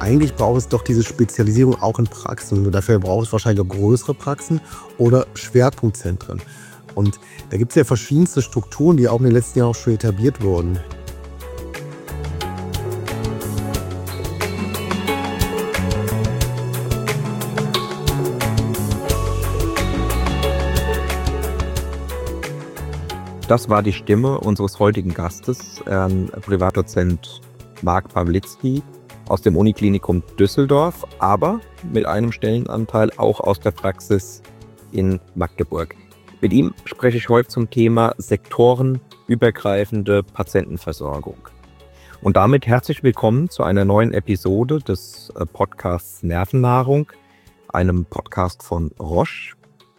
eigentlich braucht es doch diese Spezialisierung auch in Praxen. Nur dafür braucht es wahrscheinlich auch größere Praxen oder Schwerpunktzentren. Und da gibt es ja verschiedenste Strukturen, die auch in den letzten Jahren auch schon etabliert wurden. Das war die Stimme unseres heutigen Gastes, Herrn Privatdozent Marc Pawlitzki aus dem Uniklinikum Düsseldorf, aber mit einem Stellenanteil auch aus der Praxis in Magdeburg. Mit ihm spreche ich heute zum Thema sektorenübergreifende Patientenversorgung. Und damit herzlich willkommen zu einer neuen Episode des Podcasts Nervennahrung, einem Podcast von Roche,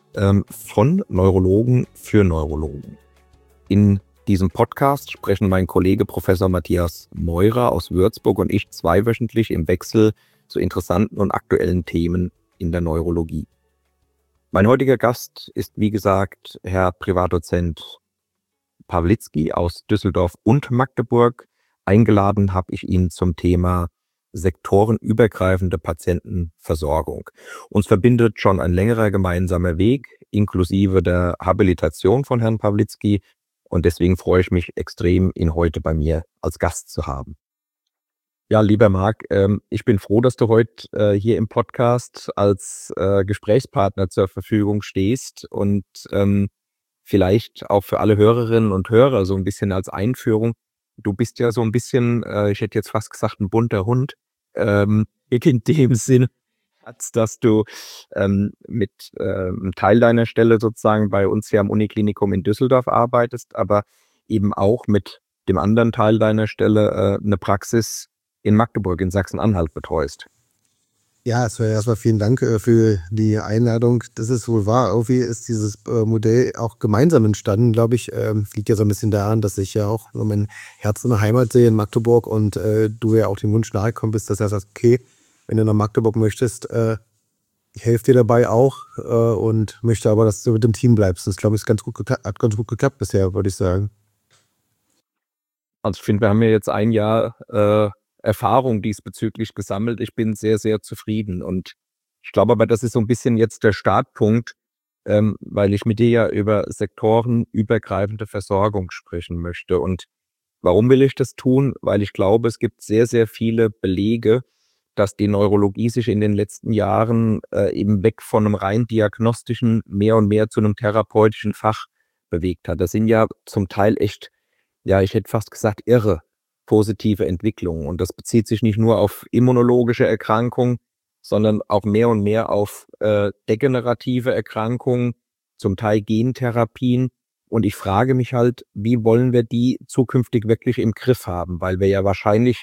von Neurologen für Neurologen. In diesem Podcast sprechen mein Kollege Professor Matthias Meurer aus Würzburg und ich zweiwöchentlich im Wechsel zu interessanten und aktuellen Themen in der Neurologie. Mein heutiger Gast ist, wie gesagt, Herr Privatdozent Pawlitzki aus Düsseldorf und Magdeburg. Eingeladen habe ich ihn zum Thema sektorenübergreifende Patientenversorgung. Uns verbindet schon ein längerer gemeinsamer Weg, inklusive der Habilitation von Herrn Pawlitzki. Und deswegen freue ich mich extrem, ihn heute bei mir als Gast zu haben. Ja, lieber Marc, ich bin froh, dass du heute hier im Podcast als Gesprächspartner zur Verfügung stehst und vielleicht auch für alle Hörerinnen und Hörer so ein bisschen als Einführung. Du bist ja so ein bisschen, ich hätte jetzt fast gesagt, ein bunter Hund, in dem Sinn, dass du mit einem Teil deiner Stelle sozusagen bei uns hier am Uniklinikum in Düsseldorf arbeitest, aber eben auch mit dem anderen Teil deiner Stelle eine Praxis in Magdeburg in Sachsen-Anhalt betreust. Ja, erstmal vielen Dank für die Einladung. Das ist wohl wahr. Irgendwie ist dieses Modell auch gemeinsam entstanden, glaube ich. Liegt ja so ein bisschen daran, dass ich ja auch so mein Herz in der Heimat sehe in Magdeburg und du ja auch dem Wunsch nahegekommen bist, dass er sagt, okay, wenn du nach Magdeburg möchtest, ich helfe dir dabei auch und möchte aber, dass du mit dem Team bleibst. Das, glaube ich, hat ganz gut geklappt bisher, würde ich sagen. Also ich finde, wir haben ja jetzt ein Jahr Erfahrung diesbezüglich gesammelt. Ich bin sehr, sehr zufrieden. Und ich glaube aber, das ist so ein bisschen jetzt der Startpunkt, weil ich mit dir ja über sektorenübergreifende Versorgung sprechen möchte. Und warum will ich das tun? Weil ich glaube, es gibt sehr, sehr viele Belege, dass die Neurologie sich in den letzten Jahren eben weg von einem rein diagnostischen mehr und mehr zu einem therapeutischen Fach bewegt hat. Das sind ja zum Teil echt, ja, ich hätte fast gesagt, irre positive Entwicklungen. Und das bezieht sich nicht nur auf immunologische Erkrankungen, sondern auch mehr und mehr auf degenerative Erkrankungen, zum Teil Gentherapien. Und ich frage mich halt, wie wollen wir die zukünftig wirklich im Griff haben? Weil wir ja wahrscheinlich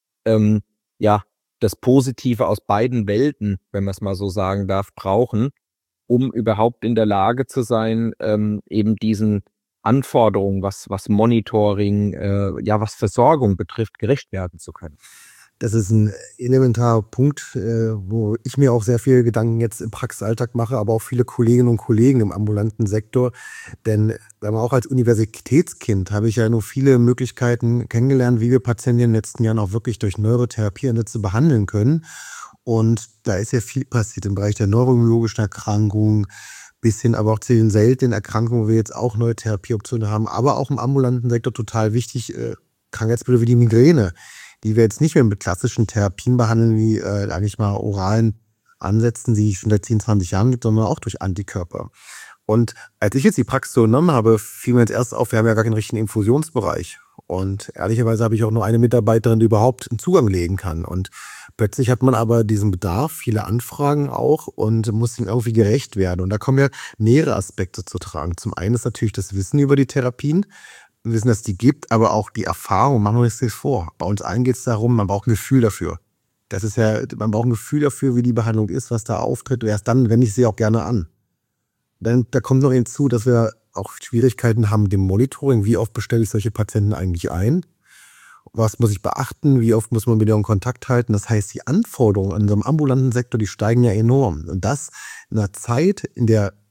das Positive aus beiden Welten, wenn man es mal so sagen darf, brauchen, um überhaupt in der Lage zu sein, eben diesen Anforderungen, was Monitoring, was Versorgung betrifft, gerecht werden zu können. Das ist ein elementarer Punkt, wo ich mir auch sehr viele Gedanken jetzt im Praxisalltag mache, aber auch viele Kolleginnen und Kollegen im ambulanten Sektor. Denn auch als Universitätskind habe ich ja nur viele Möglichkeiten kennengelernt, wie wir Patienten in den letzten Jahren auch wirklich durch Neurotherapieansätze behandeln können. Und da ist ja viel passiert im Bereich der neurologischen Erkrankungen, bis hin aber auch zu den seltenen Erkrankungen, wo wir jetzt auch neue Therapieoptionen haben, aber auch im ambulanten Sektor total wichtig, Krankheitsbilder wie die Migräne, die wir jetzt nicht mehr mit klassischen Therapien behandeln, wie eigentlich mal oralen Ansätzen, die es schon seit 10, 20 Jahren gibt, sondern auch durch Antikörper. Und als ich jetzt die Praxis so genommen habe, fiel mir jetzt erst auf, wir haben ja gar keinen richtigen Infusionsbereich. Und ehrlicherweise habe ich auch nur eine Mitarbeiterin, die überhaupt einen Zugang legen kann. Und plötzlich hat man aber diesen Bedarf, viele Anfragen auch und muss ihm irgendwie gerecht werden. Und da kommen ja mehrere Aspekte zu tragen. Zum einen ist natürlich das Wissen über die Therapien, Wissen, dass es die gibt, aber auch die Erfahrung, machen wir uns das vor. Bei uns allen geht es darum, man braucht ein Gefühl dafür. Das ist ja, man braucht ein Gefühl dafür, wie die Behandlung ist, was da auftritt. Und erst dann wende ich sie auch gerne an. Dann, da kommt noch hinzu, dass wir auch Schwierigkeiten haben mit dem Monitoring. Wie oft bestelle ich solche Patienten eigentlich ein? Was muss ich beachten? Wie oft muss man mit denen in Kontakt halten? Das heißt, die Anforderungen an unserem ambulanten Sektor, die steigen ja enorm. Und das in einer Zeit, in der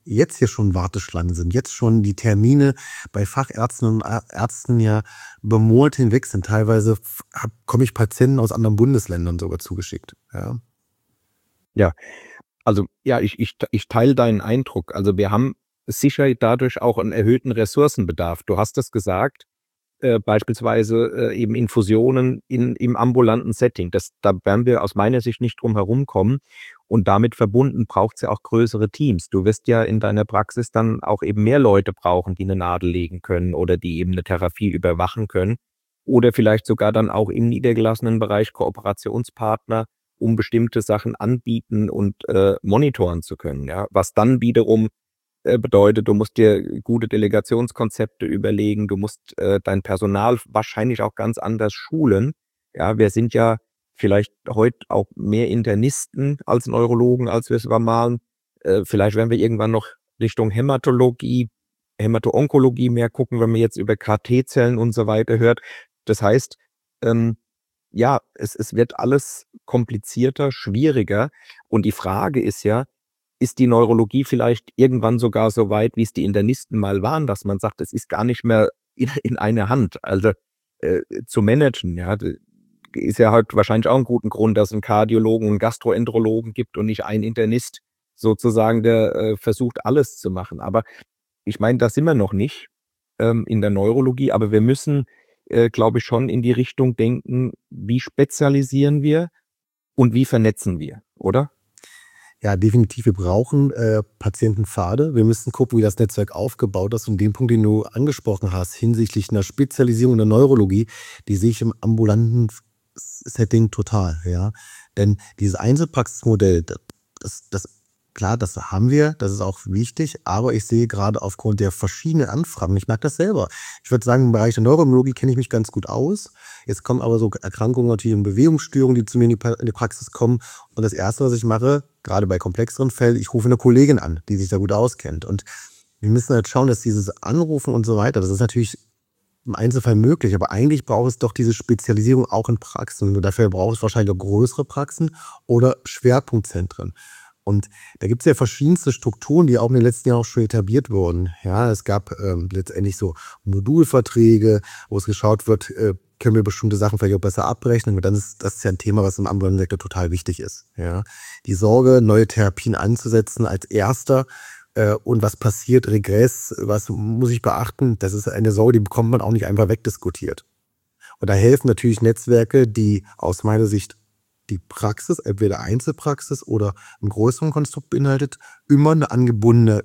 jetzt hier schon Warteschlangen sind, jetzt schon die Termine bei Fachärzten und Ärzten ja über Monate hinweg sind. Teilweise komme ich Patienten aus anderen Bundesländern sogar zugeschickt. Ja. Ja, also ja, ich teile deinen Eindruck. Also wir haben sicher dadurch auch einen erhöhten Ressourcenbedarf. Du hast es gesagt, beispielsweise eben Infusionen im ambulanten Setting. Da werden wir aus meiner Sicht nicht drum herum kommen. Und damit verbunden braucht es ja auch größere Teams. Du wirst ja in deiner Praxis dann auch eben mehr Leute brauchen, die eine Nadel legen können oder die eben eine Therapie überwachen können. Oder vielleicht sogar dann auch im niedergelassenen Bereich Kooperationspartner, um bestimmte Sachen anbieten und monitoren zu können. Ja? Was dann wiederum bedeutet, du musst dir gute Delegationskonzepte überlegen, du musst dein Personal wahrscheinlich auch ganz anders schulen. Ja, wir sind ja vielleicht heute auch mehr Internisten als Neurologen, als wir es waren. Vielleicht werden wir irgendwann noch Richtung Hämatologie, Hämato-Onkologie mehr gucken, wenn man jetzt über KT-Zellen und so weiter hört. Das heißt, ja, es wird alles komplizierter, schwieriger. Und die Frage ist ja, ist die Neurologie vielleicht irgendwann sogar so weit, wie es die Internisten mal waren, dass man sagt, es ist gar nicht mehr in einer Hand, also zu managen. Ja, ist ja halt wahrscheinlich auch ein guten Grund, dass es einen Kardiologen und einen Gastroenterologen gibt und nicht einen Internist sozusagen, der versucht, alles zu machen. Aber ich meine, da sind wir noch nicht in der Neurologie, aber wir müssen, glaube ich, schon in die Richtung denken, wie spezialisieren wir und wie vernetzen wir, oder? Ja, definitiv. Wir brauchen Patientenpfade. Wir müssen gucken, wie das Netzwerk aufgebaut ist. Und den Punkt, den du angesprochen hast, hinsichtlich einer Spezialisierung der Neurologie, die sehe ich im ambulanten Setting total. Ja, denn dieses Einzelpraxismodell, das klar, das haben wir, das ist auch wichtig. Aber ich sehe gerade aufgrund der verschiedenen Anfragen, ich merke das selber. Ich würde sagen, im Bereich der Neurologie kenne ich mich ganz gut aus. Jetzt kommen aber so Erkrankungen natürlich und Bewegungsstörungen, die zu mir in die Praxis kommen. Und das Erste, was ich mache, gerade bei komplexeren Fällen, ich rufe eine Kollegin an, die sich da gut auskennt. Und wir müssen halt schauen, dass dieses Anrufen und so weiter, das ist natürlich im Einzelfall möglich, aber eigentlich braucht es doch diese Spezialisierung auch in Praxen. Und dafür braucht es wahrscheinlich auch größere Praxen oder Schwerpunktzentren. Und da gibt es ja verschiedenste Strukturen, die auch in den letzten Jahren auch schon etabliert wurden. Ja, es gab letztendlich so Modulverträge, wo es geschaut wird, können wir bestimmte Sachen vielleicht auch besser abrechnen. Und dann ist das ja ein Thema, was im ambulanten Sektor total wichtig ist. Ja, die Sorge, neue Therapien anzusetzen als erster. Und was passiert, Regress, was muss ich beachten? Das ist eine Sorge, die bekommt man auch nicht einfach wegdiskutiert. Und da helfen natürlich Netzwerke, die aus meiner Sicht die Praxis, entweder Einzelpraxis oder ein größeren Konstrukt beinhaltet, immer eine angebundene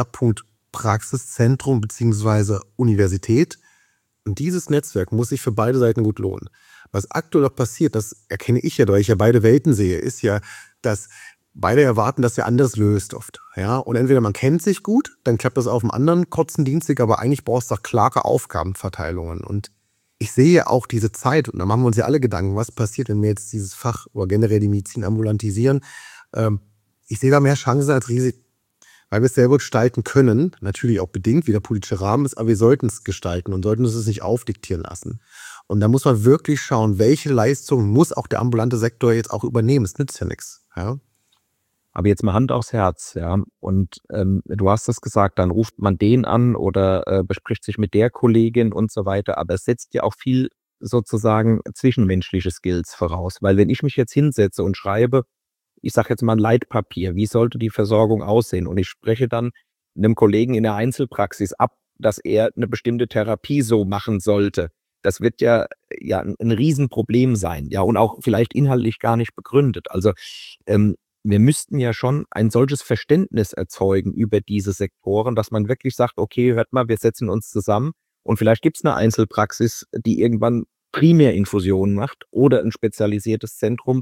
Schwerpunkt-Praxiszentrum bzw. Universität. Und dieses Netzwerk muss sich für beide Seiten gut lohnen. Was aktuell noch passiert, das erkenne ich ja, weil ich ja beide Welten sehe, ist ja, dass beide erwarten, dass der andere es löst oft. Ja? Und entweder man kennt sich gut, dann klappt das auf dem anderen kurzen Dienstweg, aber eigentlich brauchst du doch klare Aufgabenverteilungen. Und ich sehe auch diese Zeit, und da machen wir uns ja alle Gedanken, was passiert, wenn wir jetzt dieses Fach oder generell die Medizin ambulantisieren. Ich sehe da mehr Chancen als Risiken, weil wir es selber gestalten können, natürlich auch bedingt, wie der politische Rahmen ist, aber wir sollten es gestalten und sollten es nicht aufdiktieren lassen. Und da muss man wirklich schauen, welche Leistungen muss auch der ambulante Sektor jetzt auch übernehmen. Es nützt ja nichts. Ja? Aber jetzt mal Hand aufs Herz, ja. Und du hast es gesagt, dann ruft man den an oder bespricht sich mit der Kollegin und so weiter. Aber es setzt ja auch viel sozusagen zwischenmenschliche Skills voraus. Weil wenn ich mich jetzt hinsetze und schreibe, ich sage jetzt mal ein Leitpapier, wie sollte die Versorgung aussehen? Und ich spreche dann einem Kollegen in der Einzelpraxis ab, dass er eine bestimmte Therapie so machen sollte. Das wird ja ein Riesenproblem sein, ja, und auch vielleicht inhaltlich gar nicht begründet. Also wir müssten ja schon ein solches Verständnis erzeugen über diese Sektoren, dass man wirklich sagt, okay, hört mal, wir setzen uns zusammen und vielleicht gibt es eine Einzelpraxis, die irgendwann Primärinfusionen macht oder ein spezialisiertes Zentrum.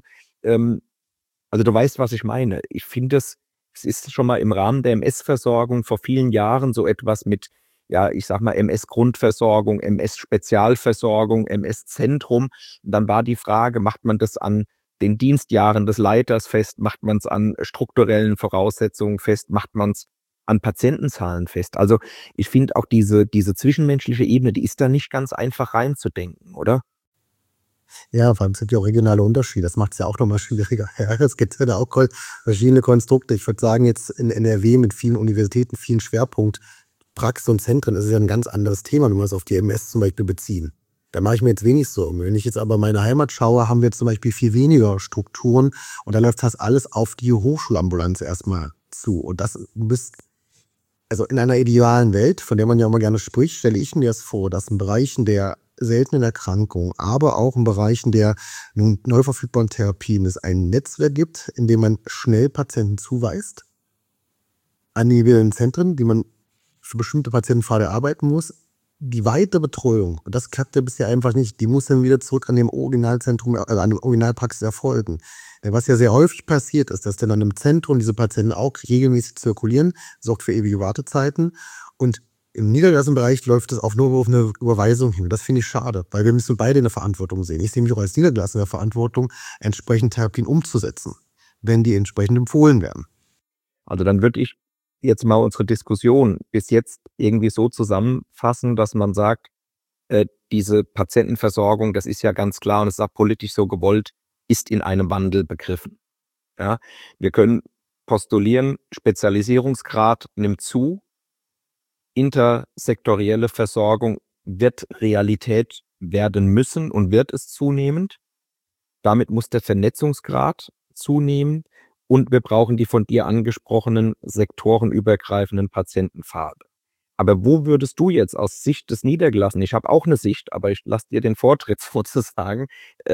Also du weißt, was ich meine. Ich finde es ist schon mal im Rahmen der MS-Versorgung vor vielen Jahren so etwas mit, ja, ich sag mal, MS-Grundversorgung, MS-Spezialversorgung, MS-Zentrum. Dann war die Frage, macht man das an den Dienstjahren des Leiters fest, macht man es an strukturellen Voraussetzungen fest, macht man es an Patientenzahlen fest. Also ich finde auch diese zwischenmenschliche Ebene, die ist da nicht ganz einfach reinzudenken, oder? Ja, vor allem sind ja auch regionale Unterschiede. Das macht es ja auch nochmal schwieriger. Ja, es gibt ja da auch verschiedene Konstrukte. Ich würde sagen, jetzt in NRW mit vielen Universitäten, vielen Schwerpunktpraxen und Zentren ist es ja ein ganz anderes Thema, wenn wir es auf die MS zum Beispiel beziehen. Da mache ich mir jetzt wenig Sorgen. Wenn ich jetzt aber meine Heimat schaue, haben wir zum Beispiel viel weniger Strukturen und da läuft fast alles auf die Hochschulambulanz erstmal zu. Und das bist, also in einer idealen Welt, von der man ja immer gerne spricht, stelle ich mir das vor, dass in Bereichen der seltenen Erkrankungen, aber auch in Bereichen der nun neu verfügbaren Therapien es ein Netzwerk gibt, in dem man schnell Patienten zuweist, an individuellen Zentren, die man für bestimmte Patientenpfade arbeiten muss. Die weitere Betreuung, und das klappt ja bisher einfach nicht, die muss dann wieder zurück an dem Originalzentrum, an der Originalpraxis erfolgen. Denn was ja sehr häufig passiert ist, dass dann an einem Zentrum diese Patienten auch regelmäßig zirkulieren, sorgt für ewige Wartezeiten. Und im niedergelassenen Bereich läuft das auch nur auf eine Überweisung hin. Das finde ich schade, weil wir müssen beide in der Verantwortung sehen. Ich sehe mich auch als Niedergelassener in der Verantwortung, entsprechend Therapien umzusetzen, wenn die entsprechend empfohlen werden. Also dann würde ich jetzt mal unsere Diskussion bis jetzt irgendwie so zusammenfassen, dass man sagt, diese Patientenversorgung, das ist ja ganz klar und es ist auch politisch so gewollt, ist in einem Wandel begriffen. Ja, wir können postulieren, Spezialisierungsgrad nimmt zu, intersektorielle Versorgung wird Realität werden müssen und wird es zunehmend. Damit muss der Vernetzungsgrad zunehmen und wir brauchen die von dir angesprochenen sektorenübergreifenden Patientenpfade. Aber wo würdest du jetzt aus Sicht des Niedergelassenen, ich habe auch eine Sicht, aber ich lasse dir den Vortritt sozusagen,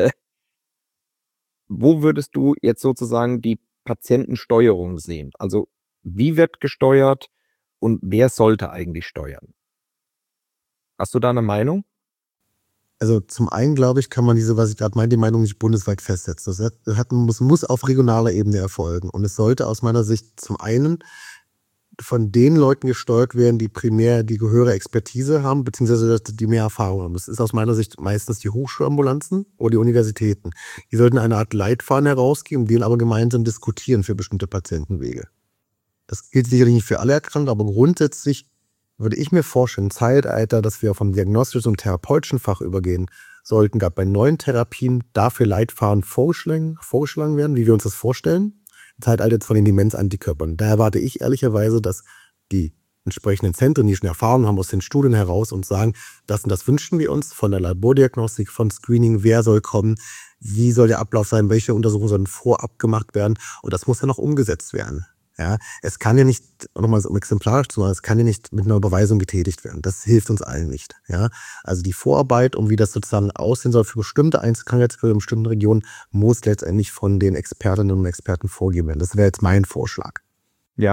wo würdest du jetzt sozusagen die Patientensteuerung sehen? Also wie wird gesteuert und wer sollte eigentlich steuern? Hast du da eine Meinung? Also zum einen, glaube ich, kann man diese, was ich gerade meinte, die Meinung nicht bundesweit festsetzen. Muss auf regionaler Ebene erfolgen. Und es sollte aus meiner Sicht zum einen von den Leuten gesteuert werden, die primär die höhere Expertise haben, beziehungsweise die mehr Erfahrung haben. Das ist aus meiner Sicht meistens die Hochschulambulanzen oder die Universitäten. Die sollten eine Art Leitfaden herausgeben, den aber gemeinsam diskutieren für bestimmte Patientenwege. Das gilt sicherlich nicht für alle Erkrankungen, aber grundsätzlich würde ich mir vorstellen, im Zeitalter, dass wir vom diagnostischen zum therapeutischen Fach übergehen sollten, gerade bei neuen Therapien dafür Leitfaden vorgeschlagen werden, wie wir uns das vorstellen. Im Zeitalter jetzt von den Demenzantikörpern. Da erwarte ich ehrlicherweise, dass die entsprechenden Zentren, die schon Erfahrung haben aus den Studien heraus und sagen, das und das wünschen wir uns von der Labordiagnostik, von Screening, wer soll kommen, wie soll der Ablauf sein, welche Untersuchungen sollen vorab gemacht werden und das muss dann auch umgesetzt werden. Ja, es kann ja nicht, nochmal so exemplarisch zu machen, es kann ja nicht mit einer Überweisung getätigt werden. Das hilft uns allen nicht. Ja, also die Vorarbeit, um wie das sozusagen aussehen soll für bestimmte Einzelkrankheitsbilder in bestimmten Regionen, muss letztendlich von den Expertinnen und Experten vorgegeben werden. Das wäre jetzt mein Vorschlag. Ja,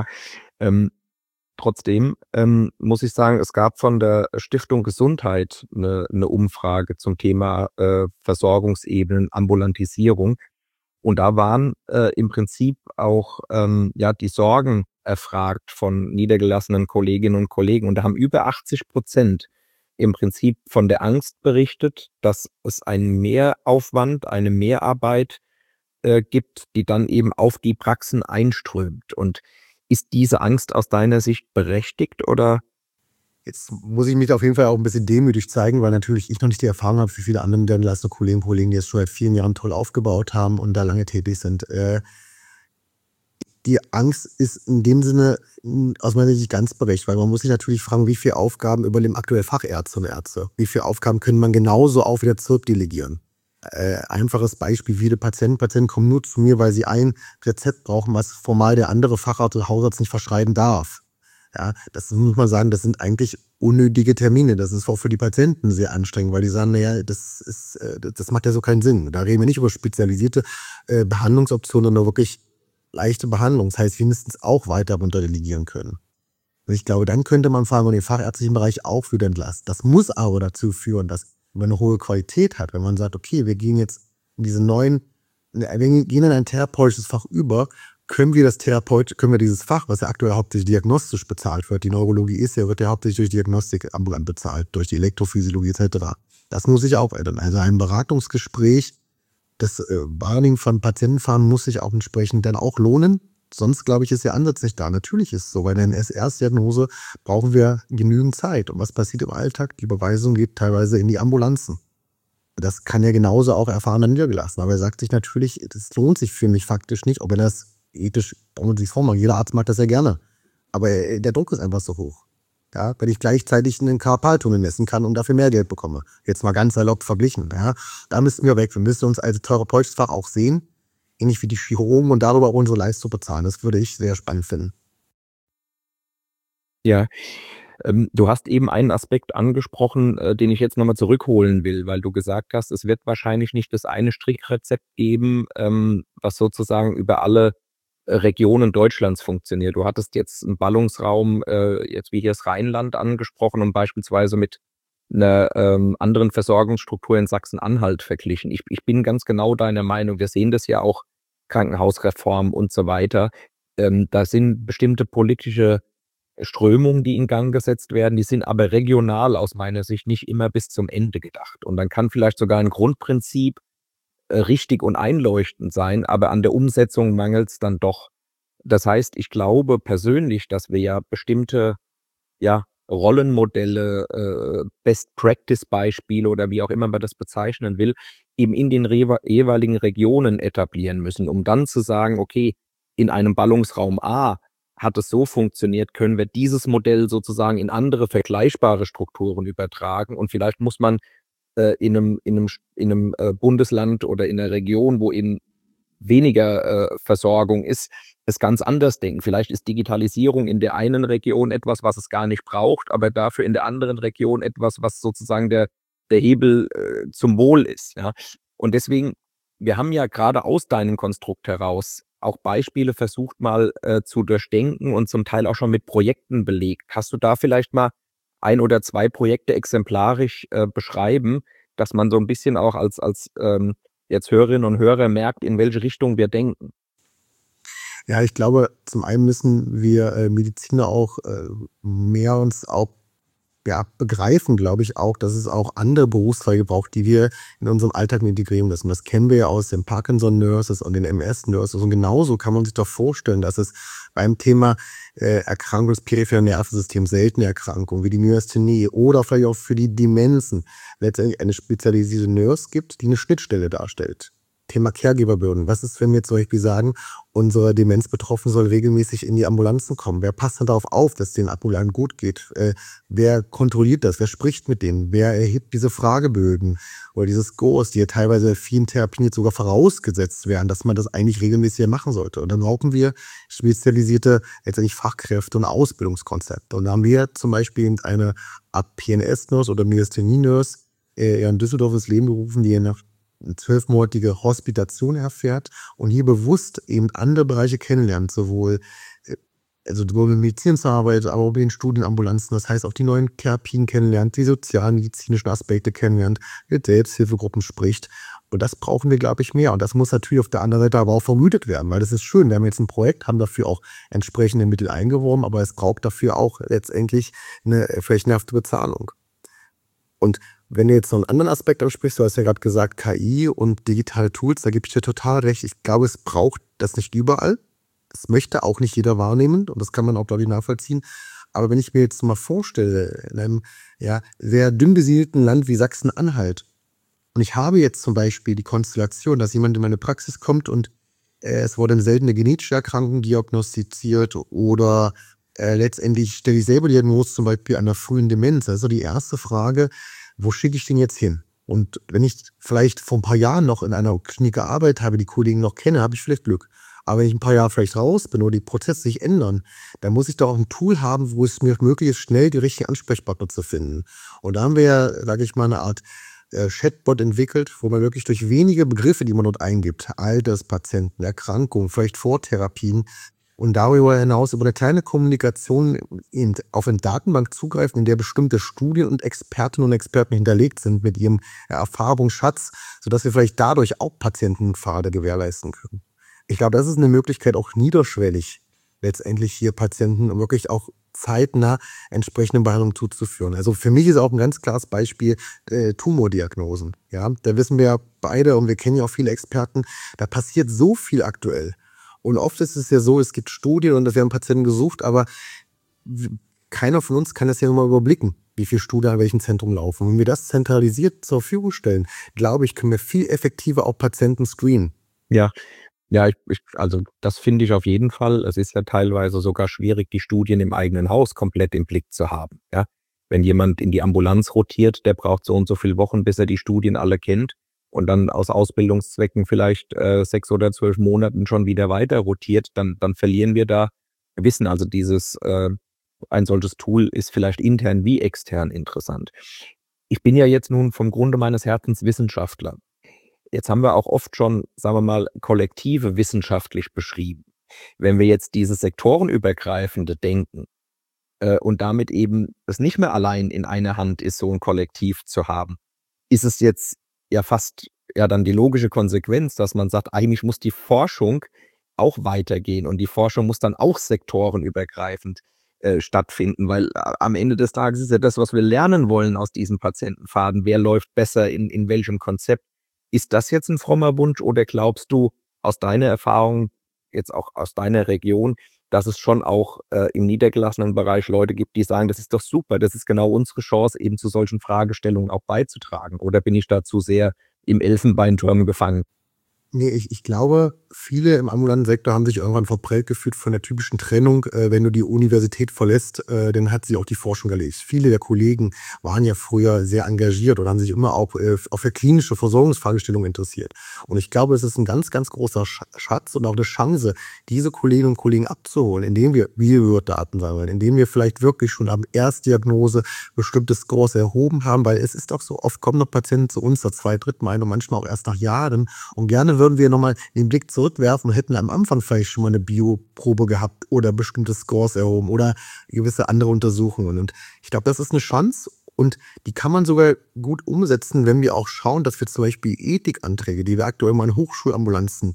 trotzdem muss ich sagen, es gab von der Stiftung Gesundheit eine Umfrage zum Thema Versorgungsebenen, Ambulantisierung. Und da waren im Prinzip auch die Sorgen erfragt von niedergelassenen Kolleginnen und Kollegen. Und da haben über 80% im Prinzip von der Angst berichtet, dass es einen Mehraufwand, eine Mehrarbeit gibt, die dann eben auf die Praxen einströmt. Und ist diese Angst aus deiner Sicht berechtigt oder? Jetzt muss ich mich auf jeden Fall auch ein bisschen demütig zeigen, weil natürlich ich noch nicht die Erfahrung habe, wie viele andere niedergelassene Kolleginnen und Kollegen, die es schon seit vielen Jahren toll aufgebaut haben und da lange tätig sind. Die Angst ist in dem Sinne aus meiner Sicht ganz berechtigt, weil man muss sich natürlich fragen, wie viele Aufgaben übernehmen aktuell Fachärzte und Ärzte? Wie viele Aufgaben können man genauso auch wieder zurückdelegieren? Einfaches Beispiel, viele Patienten kommen nur zu mir, weil sie ein Rezept brauchen, was formal der andere Facharzt oder Hausarzt nicht verschreiben darf. Ja, das muss man sagen, das sind eigentlich unnötige Termine. Das ist auch für die Patienten sehr anstrengend, weil die sagen, naja, das macht ja so keinen Sinn. Da reden wir nicht über spezialisierte Behandlungsoptionen, sondern wirklich leichte Behandlung. Das heißt, wir müssen es auch weiter runterdelegieren können. Und ich glaube, dann könnte man vor allem den fachärztlichen Bereich auch wieder entlasten. Das muss aber dazu führen, dass man eine hohe Qualität hat. Wenn man sagt, okay, wir gehen jetzt in wir gehen in ein therapeutisches Fach über, können wir dieses Fach, was ja aktuell hauptsächlich diagnostisch bezahlt wird, die Neurologie wird ja hauptsächlich durch Diagnostik ambulant bezahlt, durch die Elektrophysiologie etc. Das muss sich auch ändern. Also ein Beratungsgespräch, das Wahrnehmen von Patientenfahren muss sich auch entsprechend dann auch lohnen. Sonst, glaube ich, ist der Ansatz nicht da. Natürlich ist es so, bei der Erstdiagnose brauchen wir genügend Zeit. Und was passiert im Alltag? Die Überweisung geht teilweise in die Ambulanzen. Das kann ja genauso auch erfahrener Niedergelassener. Aber er sagt sich natürlich, das lohnt sich für mich faktisch nicht, auch wenn das ethisch, brauchen wir sich vormachen. Jeder Arzt macht das ja gerne. Aber der Druck ist einfach so hoch. Ja, wenn ich gleichzeitig einen Karpaltunnel messen kann und dafür mehr Geld bekomme. Jetzt mal ganz salopp verglichen. Ja, da müssen wir weg. Wir müssen uns als therapeutisches Fach auch sehen, ähnlich wie die Chirurgen, und darüber auch unsere Leistung bezahlen. Das würde ich sehr spannend finden. Ja, du hast eben einen Aspekt angesprochen, den ich jetzt nochmal zurückholen will, weil du gesagt hast, es wird wahrscheinlich nicht das eine Strickrezept geben, was sozusagen über alle Regionen Deutschlands funktioniert. Du hattest jetzt einen Ballungsraum, jetzt wie hier das Rheinland angesprochen und beispielsweise mit einer anderen Versorgungsstruktur in Sachsen-Anhalt verglichen. Ich bin ganz genau deiner Meinung. Wir sehen das ja auch, Krankenhausreform und so weiter. Da sind bestimmte politische Strömungen, die in Gang gesetzt werden, die sind aber regional aus meiner Sicht nicht immer bis zum Ende gedacht. Und dann kann vielleicht sogar ein Grundprinzip richtig und einleuchtend sein, aber an der Umsetzung mangelt es dann doch. Das heißt, ich glaube persönlich, dass wir ja bestimmte, ja, Rollenmodelle, Best-Practice-Beispiele oder wie auch immer man das bezeichnen will, eben in den jeweiligen Regionen etablieren müssen, um dann zu sagen: „Okay, in einem Ballungsraum A hat es so funktioniert, können wir dieses Modell sozusagen in andere vergleichbare Strukturen übertragen?“ Und vielleicht muss man in einem Bundesland oder in 'ner Region, wo eben weniger Versorgung ist, es ganz anders denken. Vielleicht ist Digitalisierung in der einen Region etwas, was es gar nicht braucht, aber dafür in der anderen Region etwas, was sozusagen der Hebel zum Wohl ist, ja. Und deswegen, wir haben ja gerade aus deinem Konstrukt heraus auch Beispiele versucht, mal zu durchdenken und zum Teil auch schon mit Projekten belegt. Hast du da vielleicht mal ein oder 2 Projekte exemplarisch beschreiben, dass man so ein bisschen auch als jetzt Hörerinnen und Hörer merkt, in welche Richtung wir denken. Ja, ich glaube, zum einen müssen wir Mediziner auch mehr uns auch begreifen, glaube ich auch, dass es auch andere Berufszweige braucht, die wir in unserem Alltag integrieren müssen. Das kennen wir ja aus den Parkinson-Nurses und den MS-Nurses. Und genauso kann man sich doch vorstellen, dass es beim Thema Erkrankung des peripheren Nervensystems, seltene Erkrankungen wie die Myasthenie oder vielleicht auch für die Demenzen letztendlich eine spezialisierte Nurse gibt, die eine Schnittstelle darstellt. Thema Caregiverbürden. Was ist, wenn wir zum Beispiel sagen, unsere Demenzbetroffene soll regelmäßig in die Ambulanzen kommen? Wer passt dann darauf auf, dass es den Ambulanten gut geht? Wer kontrolliert das? Wer spricht mit denen? Wer erhebt diese Fragebögen oder diese Scores, die ja teilweise in vielen Therapien jetzt sogar vorausgesetzt werden, dass man das eigentlich regelmäßig machen sollte? Und dann brauchen wir spezialisierte letztendlich Fachkräfte und Ausbildungskonzepte. Und da haben wir zum Beispiel eine Art PNS-Nurse oder Myasthenie-Nurse in Düsseldorf ins Leben gerufen, die eine 12-monatige Hospitation erfährt und hier bewusst eben andere Bereiche kennenlernt, sowohl sowohl mit Medizin zu arbeiten, aber auch mit den Studienambulanzen. Das heißt, auch die neuen Therapien kennenlernt, die sozialmedizinischen Aspekte kennenlernt, mit Selbsthilfegruppen spricht. Und das brauchen wir, glaube ich, mehr. Und das muss natürlich auf der anderen Seite aber auch vermutet werden, weil das ist schön. Wir haben jetzt ein Projekt, haben dafür auch entsprechende Mittel eingeworben, aber es braucht dafür auch letztendlich eine flächenhafte Bezahlung. Und wenn du jetzt noch einen anderen Aspekt ansprichst, du hast ja gerade gesagt, KI und digitale Tools, da gebe ich dir total recht. Ich glaube, es braucht das nicht überall. Das möchte auch nicht jeder wahrnehmen und das kann man auch, glaube ich, nachvollziehen. Aber wenn ich mir jetzt mal vorstelle, in einem sehr dünn besiedelten Land wie Sachsen-Anhalt und ich habe jetzt zum Beispiel die Konstellation, dass jemand in meine Praxis kommt und es wurde eine seltene genetische Erkrankung diagnostiziert oder letztendlich stelle ich selber die Diagnose zum Beispiel einer frühen Demenz. Also die erste Frage, wo schicke ich den jetzt hin? Und wenn ich vielleicht vor ein paar Jahren noch in einer Klinik gearbeitet habe, die Kollegen noch kenne, habe ich vielleicht Glück. Aber wenn ich ein paar Jahre vielleicht raus bin oder die Prozesse sich ändern, dann muss ich doch auch ein Tool haben, wo es mir möglich ist, schnell die richtigen Ansprechpartner zu finden. Und da haben wir ja, sage ich mal, eine Art Chatbot entwickelt, wo man wirklich durch wenige Begriffe, die man dort eingibt, Alterspatienten, Erkrankungen, vielleicht Vortherapien, und darüber hinaus über eine kleine Kommunikation auf eine Datenbank zugreifen, in der bestimmte Studien und Expertinnen und Experten hinterlegt sind mit ihrem Erfahrungsschatz, sodass wir vielleicht dadurch auch Patientenpfade gewährleisten können. Ich glaube, das ist eine Möglichkeit, auch niederschwellig letztendlich hier Patienten wirklich auch zeitnah entsprechende Behandlung zuzuführen. Also für mich ist auch ein ganz klares Beispiel Tumordiagnosen. Ja, da wissen wir ja beide und wir kennen ja auch viele Experten, da passiert so viel aktuell. Und oft ist es ja so, es gibt Studien und es werden Patienten gesucht, aber keiner von uns kann das ja immer überblicken, wie viele Studien an welchem Zentrum laufen. Und wenn wir das zentralisiert zur Verfügung stellen, glaube ich, können wir viel effektiver auch Patienten screenen. Ja, ja, also das finde ich auf jeden Fall. Es ist ja teilweise sogar schwierig, die Studien im eigenen Haus komplett im Blick zu haben. Ja? Wenn jemand in die Ambulanz rotiert, der braucht so und so viele Wochen, bis er die Studien alle kennt und dann aus Ausbildungszwecken vielleicht 6 oder 12 Monaten schon wieder weiter rotiert, dann verlieren wir da Wissen. Also ein solches Tool ist vielleicht intern wie extern interessant. Ich bin ja jetzt nun vom Grunde meines Herzens Wissenschaftler. Jetzt haben wir auch oft schon, sagen wir mal, Kollektive wissenschaftlich beschrieben. Wenn wir jetzt dieses sektorenübergreifende denken und damit eben es nicht mehr allein in einer Hand ist, so ein Kollektiv zu haben, ist es jetzt ja fast ja dann die logische Konsequenz, dass man sagt, eigentlich muss die Forschung auch weitergehen und die Forschung muss dann auch sektorenübergreifend stattfinden, weil am Ende des Tages ist ja das, was wir lernen wollen aus diesem Patientenfaden, wer läuft besser in welchem Konzept. Ist das jetzt ein frommer Wunsch oder glaubst du aus deiner Erfahrung, jetzt auch aus deiner Region, dass es schon auch im niedergelassenen Bereich Leute gibt, die sagen, das ist doch super, das ist genau unsere Chance, eben zu solchen Fragestellungen auch beizutragen? Oder bin ich da zu sehr im Elfenbeinturm gefangen? Nee, ich glaube, viele im ambulanten Sektor haben sich irgendwann verprellt gefühlt von der typischen Trennung. Wenn du die Universität verlässt, dann hat sich auch die Forschung erledigt. Viele der Kollegen waren ja früher sehr engagiert oder haben sich immer auch auf der klinische Versorgungsfragestellung interessiert. Und ich glaube, es ist ein ganz, ganz großer Schatz und auch eine Chance, diese Kolleginnen und Kollegen abzuholen, indem wir Real-World-Daten sammeln, indem wir vielleicht wirklich schon ab Erstdiagnose bestimmte Scores erhoben haben, weil es ist doch so, oft kommen noch Patienten zu uns nach 2, 3 Mal und manchmal auch erst nach Jahren. Und gerne würden wir nochmal den Blick zurückwerfen und hätten am Anfang vielleicht schon mal eine Bioprobe gehabt oder bestimmte Scores erhoben oder gewisse andere Untersuchungen. Und ich glaube, das ist eine Chance und die kann man sogar gut umsetzen, wenn wir auch schauen, dass wir zum Beispiel Ethikanträge, die wir aktuell mal in Hochschulambulanzen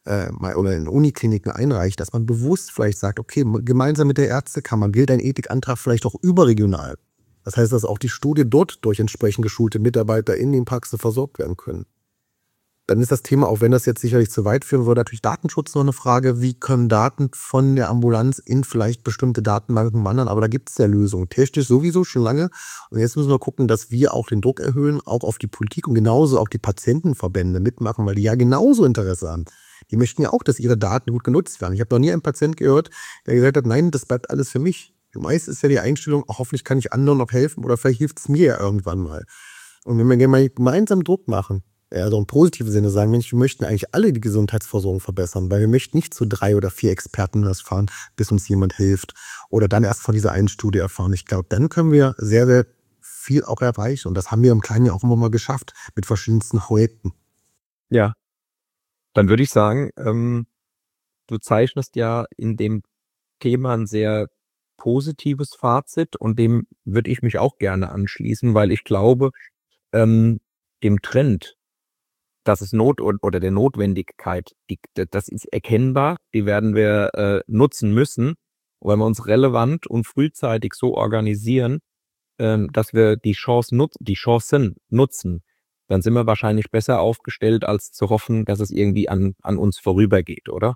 oder in Unikliniken einreichen, dass man bewusst vielleicht sagt, okay, gemeinsam mit der Ärztekammer gilt ein Ethikantrag vielleicht auch überregional. Das heißt, dass auch die Studie dort durch entsprechend geschulte Mitarbeiter in den Praxen versorgt werden können. Dann ist das Thema, auch wenn das jetzt sicherlich zu weit führen würde, natürlich Datenschutz noch eine Frage. Wie können Daten von der Ambulanz in vielleicht bestimmte Datenbanken wandern? Aber da gibt es ja Lösungen. Technisch sowieso schon lange. Und jetzt müssen wir gucken, dass wir auch den Druck erhöhen, auch auf die Politik und genauso auch die Patientenverbände mitmachen, weil die ja genauso Interesse haben. Die möchten ja auch, dass ihre Daten gut genutzt werden. Ich habe noch nie einen Patienten gehört, der gesagt hat, nein, das bleibt alles für mich. Meist ist ja die Einstellung, hoffentlich kann ich anderen noch helfen oder vielleicht hilft es mir ja irgendwann mal. Und wenn wir gemeinsam Druck machen, also im positiven Sinne sagen, Mensch, wir möchten eigentlich alle die Gesundheitsversorgung verbessern, weil wir möchten nicht zu 3 oder 4 Experten das fahren, bis uns jemand hilft oder dann erst von dieser einen Studie erfahren. Ich glaube, dann können wir sehr, sehr viel auch erreichen und das haben wir im Kleinen ja auch immer mal geschafft mit verschiedensten Projekten. Ja, dann würde ich sagen, du zeichnest ja in dem Thema ein sehr positives Fazit und dem würde ich mich auch gerne anschließen, weil ich glaube, dem Trend, dass es oder der Notwendigkeit, das ist erkennbar, die werden wir nutzen müssen, weil wir uns relevant und frühzeitig so organisieren, dass wir die Chancen nutzen. Dann sind wir wahrscheinlich besser aufgestellt, als zu hoffen, dass es irgendwie an uns vorübergeht, oder?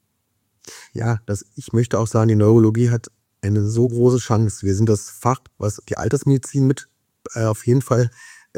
Ja, ich möchte auch sagen, die Neurologie hat eine so große Chance. Wir sind das Fach, was die Altersmedizin mit auf jeden Fall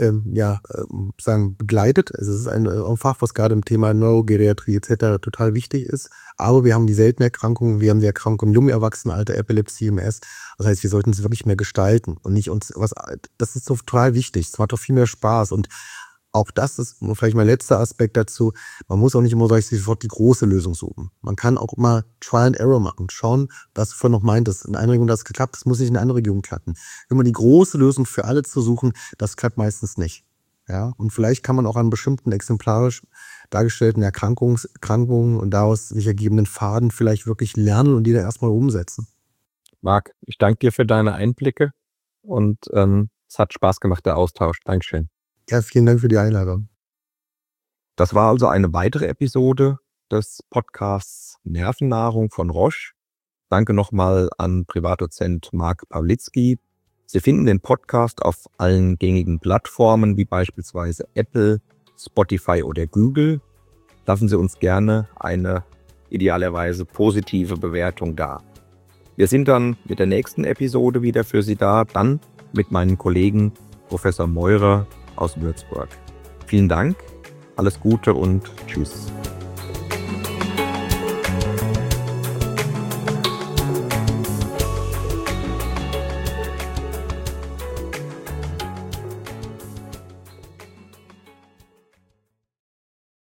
begleitet. Es ist ein Fach, was gerade im Thema Neurogeriatrie etc. total wichtig ist. Aber wir haben die seltenen Erkrankungen, wir haben die Erkrankungen im jungen Erwachsenenalter, Epilepsie, MS. Das heißt, wir sollten es wirklich mehr gestalten und nicht das ist so total wichtig. Es macht doch viel mehr Spaß und auch das ist vielleicht mein letzter Aspekt dazu. Man muss auch nicht immer sofort die große Lösung suchen. Man kann auch mal Trial and Error machen. Schauen, was du vorhin noch meintest. In einer Region hat es geklappt, das muss nicht in einer anderen Region klappen. Immer die große Lösung für alle zu suchen, das klappt meistens nicht. Ja, und vielleicht kann man auch an bestimmten exemplarisch dargestellten Erkrankungen und daraus sich ergebenden Pfaden vielleicht wirklich lernen und die dann erstmal umsetzen. Marc, ich danke dir für deine Einblicke und es hat Spaß gemacht, der Austausch. Dankeschön. Ja, vielen Dank für die Einladung. Das war also eine weitere Episode des Podcasts Nervennahrung von Roche. Danke nochmal an Privatdozent Marc Pawlitzki. Sie finden den Podcast auf allen gängigen Plattformen wie beispielsweise Apple, Spotify oder Google. Lassen Sie uns gerne eine idealerweise positive Bewertung da. Wir sind dann mit der nächsten Episode wieder für Sie da, dann mit meinem Kollegen Professor Meurer aus Würzburg. Vielen Dank, alles Gute und tschüss.